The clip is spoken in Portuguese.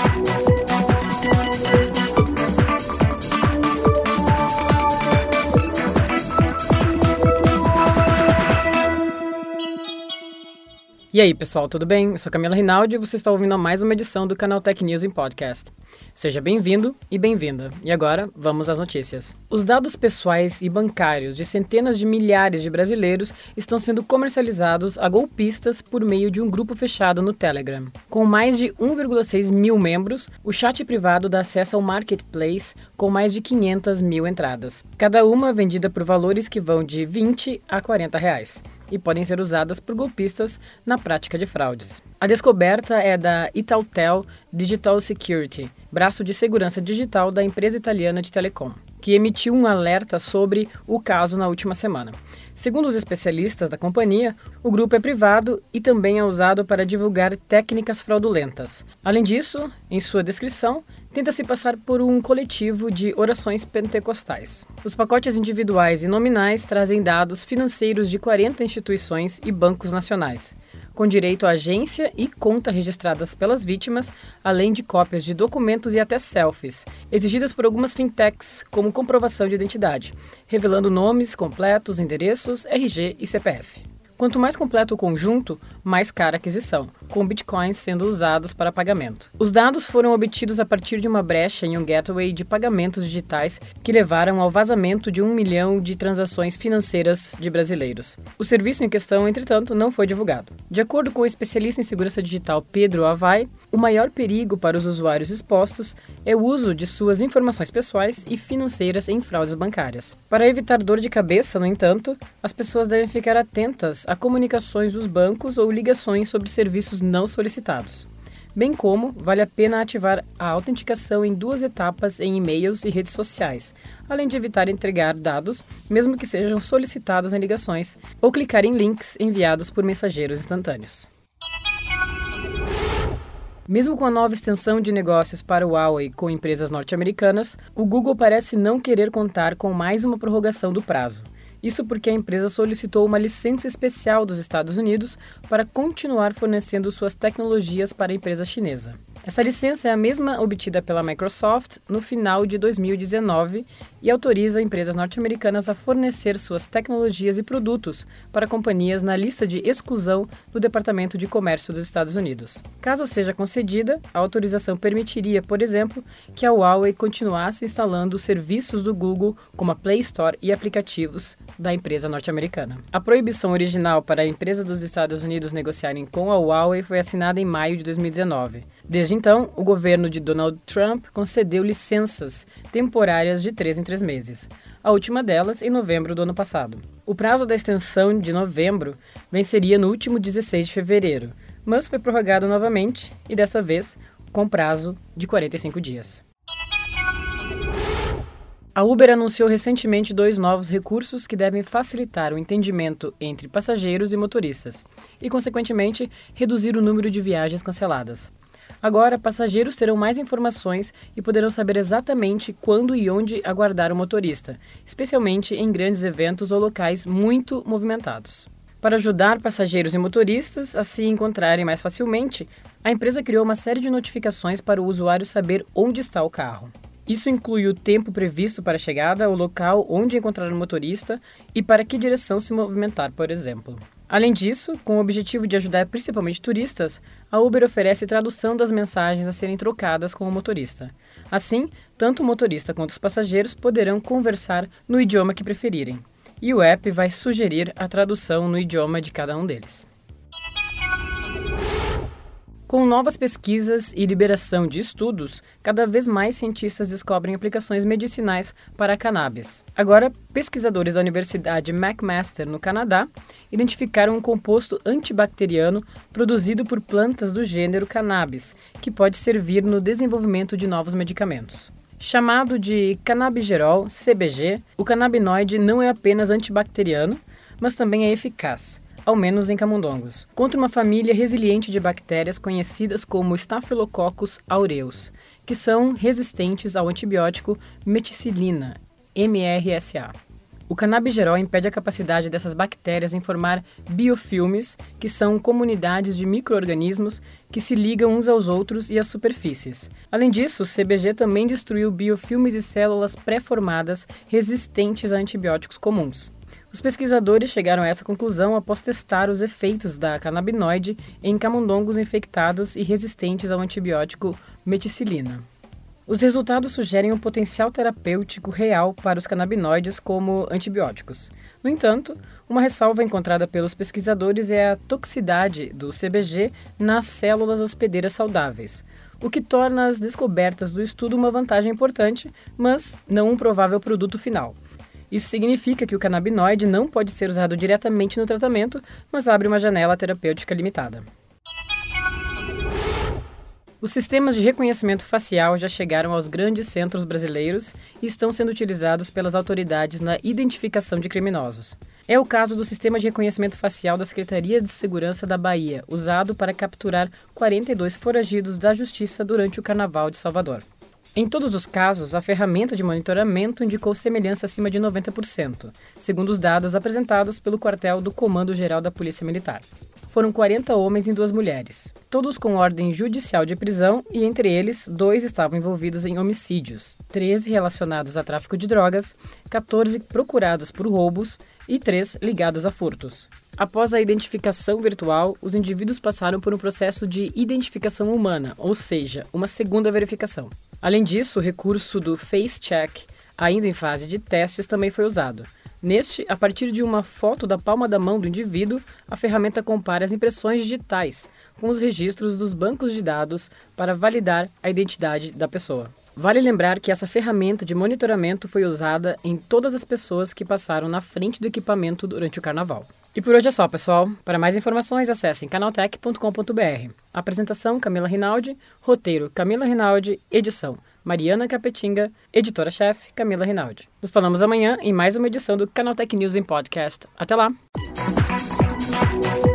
E aí, pessoal, tudo bem? Eu sou Camila Rinaldi e você está ouvindo a mais uma edição do canal Tech News em Podcast. Seja bem-vindo e bem-vinda. E agora, vamos às notícias. Os dados pessoais e bancários de centenas de milhares de brasileiros estão sendo comercializados a golpistas por meio de um grupo fechado no Telegram. Com mais de 1,6 mil membros, o chat privado dá acesso ao marketplace com mais de 500 mil entradas. Cada uma vendida por valores que vão de 20 a 40 reais. E podem ser usadas por golpistas na prática de fraudes. A descoberta é da Italtel Digital Security, braço de segurança digital da empresa italiana de telecom, que emitiu um alerta sobre o caso na última semana. Segundo os especialistas da companhia, o grupo é privado e também é usado para divulgar técnicas fraudulentas. Além disso, em sua descrição, tenta se passar por um coletivo de orações pentecostais. Os pacotes individuais e nominais trazem dados financeiros de 40 instituições e bancos nacionais, com direito à agência e conta registradas pelas vítimas, além de cópias de documentos e até selfies, exigidas por algumas fintechs como comprovação de identidade, revelando nomes completos, endereços, RG e CPF. Quanto mais completo o conjunto, mais cara a aquisição, com bitcoins sendo usados para pagamento. Os dados foram obtidos a partir de uma brecha em um gateway de pagamentos digitais que levaram ao vazamento de 1 milhão de transações financeiras de brasileiros. O serviço em questão, entretanto, não foi divulgado. De acordo com o especialista em segurança digital Pedro Avai, o maior perigo para os usuários expostos é o uso de suas informações pessoais e financeiras em fraudes bancárias. Para evitar dor de cabeça, no entanto, as pessoas devem ficar atentas a comunicações dos bancos ou ligações sobre serviços não solicitados. Bem como, vale a pena ativar a autenticação em 2 etapas em e-mails e redes sociais, além de evitar entregar dados, mesmo que sejam solicitados em ligações, ou clicar em links enviados por mensageiros instantâneos. Mesmo com a nova extensão de negócios para o Huawei com empresas norte-americanas, o Google parece não querer contar com mais uma prorrogação do prazo. Isso porque a empresa solicitou uma licença especial dos Estados Unidos para continuar fornecendo suas tecnologias para a empresa chinesa. Essa licença é a mesma obtida pela Microsoft no final de 2019 e autoriza empresas norte-americanas a fornecer suas tecnologias e produtos para companhias na lista de exclusão do Departamento de Comércio dos Estados Unidos. Caso seja concedida, a autorização permitiria, por exemplo, que a Huawei continuasse instalando os serviços do Google, como a Play Store e aplicativos da empresa norte-americana. A proibição original para a empresa dos Estados Unidos negociarem com a Huawei foi assinada em maio de 2019. Desde então, o governo de Donald Trump concedeu licenças temporárias de 3 em 3 meses, a última delas em novembro do ano passado. O prazo da extensão de novembro venceria no último 16 de fevereiro, mas foi prorrogado novamente e dessa vez com prazo de 45 dias. A Uber anunciou recentemente 2 novos recursos que devem facilitar o entendimento entre passageiros e motoristas e, consequentemente, reduzir o número de viagens canceladas. Agora, passageiros terão mais informações e poderão saber exatamente quando e onde aguardar o motorista, especialmente em grandes eventos ou locais muito movimentados. Para ajudar passageiros e motoristas a se encontrarem mais facilmente, a empresa criou uma série de notificações para o usuário saber onde está o carro. Isso inclui o tempo previsto para a chegada, o local onde encontrar o motorista e para que direção se movimentar, por exemplo. Além disso, com o objetivo de ajudar principalmente turistas, a Uber oferece tradução das mensagens a serem trocadas com o motorista. Assim, tanto o motorista quanto os passageiros poderão conversar no idioma que preferirem. E o app vai sugerir a tradução no idioma de cada um deles. Com novas pesquisas e liberação de estudos, cada vez mais cientistas descobrem aplicações medicinais para a cannabis. Agora, pesquisadores da Universidade McMaster, no Canadá, identificaram um composto antibacteriano produzido por plantas do gênero cannabis, que pode servir no desenvolvimento de novos medicamentos. Chamado de cannabigerol, CBG, o canabinoide não é apenas antibacteriano, mas também é eficaz, ao menos em camundongos, contra uma família resiliente de bactérias conhecidas como Staphylococcus aureus, que são resistentes ao antibiótico meticilina, MRSA. O canabigerol impede a capacidade dessas bactérias em formar biofilmes, que são comunidades de micro-organismos que se ligam uns aos outros e às superfícies. Além disso, o CBG também destruiu biofilmes e células pré-formadas resistentes a antibióticos comuns. Os pesquisadores chegaram a essa conclusão após testar os efeitos da canabinoide em camundongos infectados e resistentes ao antibiótico meticilina. Os resultados sugerem um potencial terapêutico real para os canabinoides como antibióticos. No entanto, uma ressalva encontrada pelos pesquisadores é a toxicidade do CBG nas células hospedeiras saudáveis, o que torna as descobertas do estudo uma vantagem importante, mas não um provável produto final. Isso significa que o canabinoide não pode ser usado diretamente no tratamento, mas abre uma janela terapêutica limitada. Os sistemas de reconhecimento facial já chegaram aos grandes centros brasileiros e estão sendo utilizados pelas autoridades na identificação de criminosos. É o caso do sistema de reconhecimento facial da Secretaria de Segurança da Bahia, usado para capturar 42 foragidos da Justiça durante o Carnaval de Salvador. Em todos os casos, a ferramenta de monitoramento indicou semelhança acima de 90%, segundo os dados apresentados pelo quartel do Comando-Geral da Polícia Militar. Foram 40 homens e 2 mulheres, todos com ordem judicial de prisão e, entre eles, 2 estavam envolvidos em homicídios, 13 relacionados a tráfico de drogas, 14 procurados por roubos e 3 ligados a furtos. Após a identificação virtual, os indivíduos passaram por um processo de identificação humana, ou seja, uma segunda verificação. Além disso, o recurso do Face Check, ainda em fase de testes, também foi usado. Neste, a partir de uma foto da palma da mão do indivíduo, a ferramenta compara as impressões digitais com os registros dos bancos de dados para validar a identidade da pessoa. Vale lembrar que essa ferramenta de monitoramento foi usada em todas as pessoas que passaram na frente do equipamento durante o Carnaval. E por hoje é só, pessoal. Para mais informações, acessem canaltech.com.br. Apresentação, Camila Rinaldi. Roteiro, Camila Rinaldi. Edição, Mariana Capetinga. Editora-chefe, Camila Rinaldi. Nos falamos amanhã em mais uma edição do Canaltech News em Podcast. Até lá!